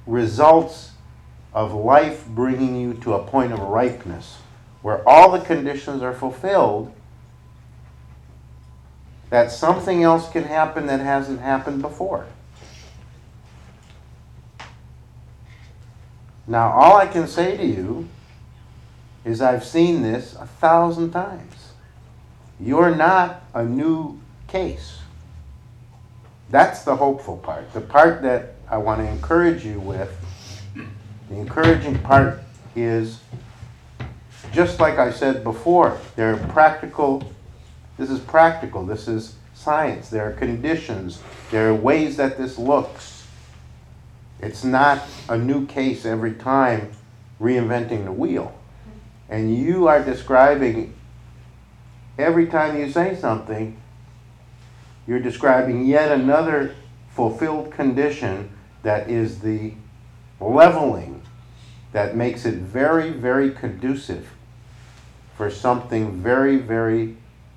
results of life bringing you to a point of ripeness where all the conditions are fulfilled, that something else can happen that hasn't happened before. Now, all I can say to you is I've seen this 1,000 times. You're not a new case. That's the hopeful part. The part that I want to encourage you with, the encouraging part is, just like I said before, there are practical, this is science, there are conditions, there are ways that this looks. It's not a new case every time reinventing the wheel. And you are describing, every time you say something, you're describing yet another fulfilled condition that is the leveling that makes it very, very conducive for something very, very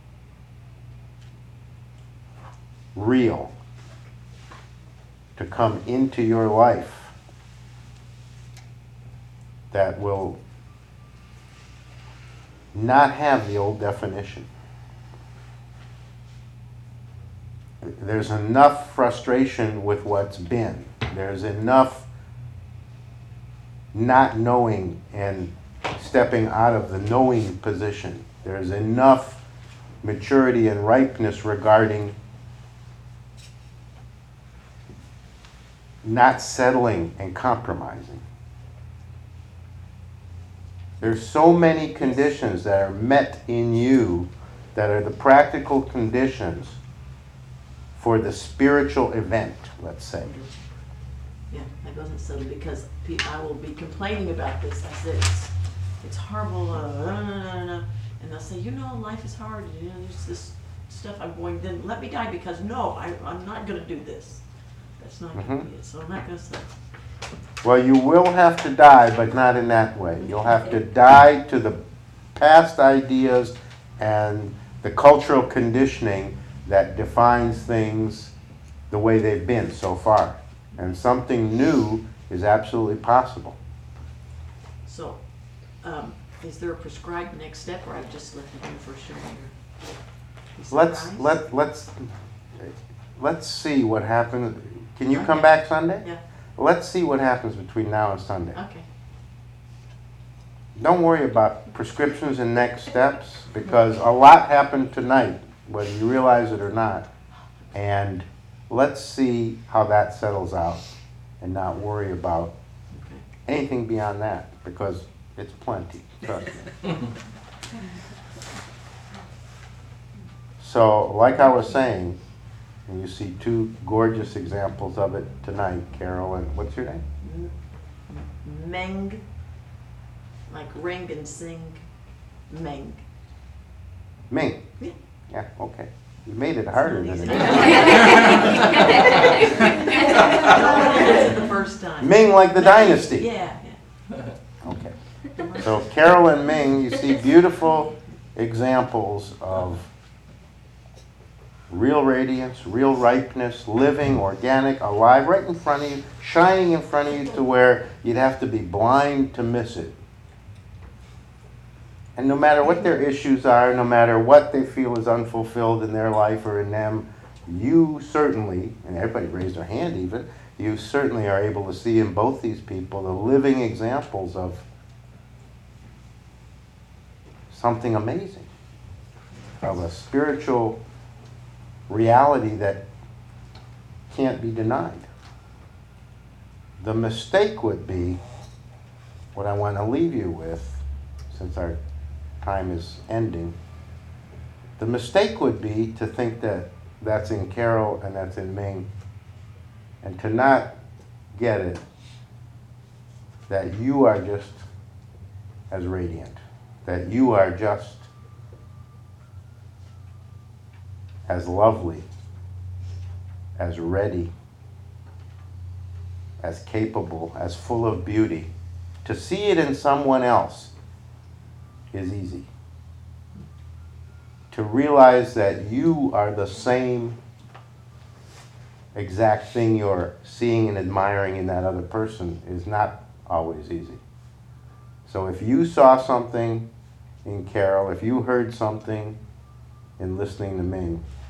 real to come into your life that will not have the old definition. There's enough frustration with what's been. There's enough not knowing and stepping out of the knowing position. There's enough maturity and ripeness regarding not settling and compromising. There's so many conditions that are met in you that are the practical conditions for the spiritual event, let's say. Yeah, that doesn't settle because I will be complaining about this. I said it's horrible, and they'll say, life is hard. There's this stuff I'm going. Then let me die because no, I'm not going to do this. That's not going to be it. So I'm not going to say. Well, you will have to die, but not in that way. You'll have to die to the past ideas and the cultural conditioning that defines things the way they've been so far. And something new is absolutely possible. So, is there a prescribed next step, or I just let the universe show me? Let's see what happens. Can you come back Sunday? Yeah. Let's see what happens between now and Sunday. Okay. Don't worry about prescriptions and next steps, because a lot happened tonight, whether you realize it or not. And let's see how that settles out and not worry about anything beyond that, because it's plenty, trust me. So, like I was saying, and you see two gorgeous examples of it tonight, Carol, and what's your name? Meng, like ring and sing, Meng. Ming? Yeah. Yeah, okay. You made it harder than it is. The first time. Ming, like the dynasty. Yeah. Okay. So Carol and Ming, you see beautiful examples of real radiance, real ripeness, living, organic, alive, right in front of you, shining in front of you to where you'd have to be blind to miss it. And no matter what their issues are, no matter what they feel is unfulfilled in their life or in them, you certainly, and everybody raised their hand even, you certainly are able to see in both these people the living examples of something amazing, of a spiritual reality that can't be denied. The mistake would be, what I want to leave you with, since our time is ending, the mistake would be to think that that's in Carol and that's in Ming, and to not get it that you are just as radiant, that you are just as lovely, as ready, as capable, as full of beauty. To see it in someone else is easy. To realize that you are the same exact thing you're seeing and admiring in that other person is not always easy. So if you saw something in Carol, if you heard something in listening to me,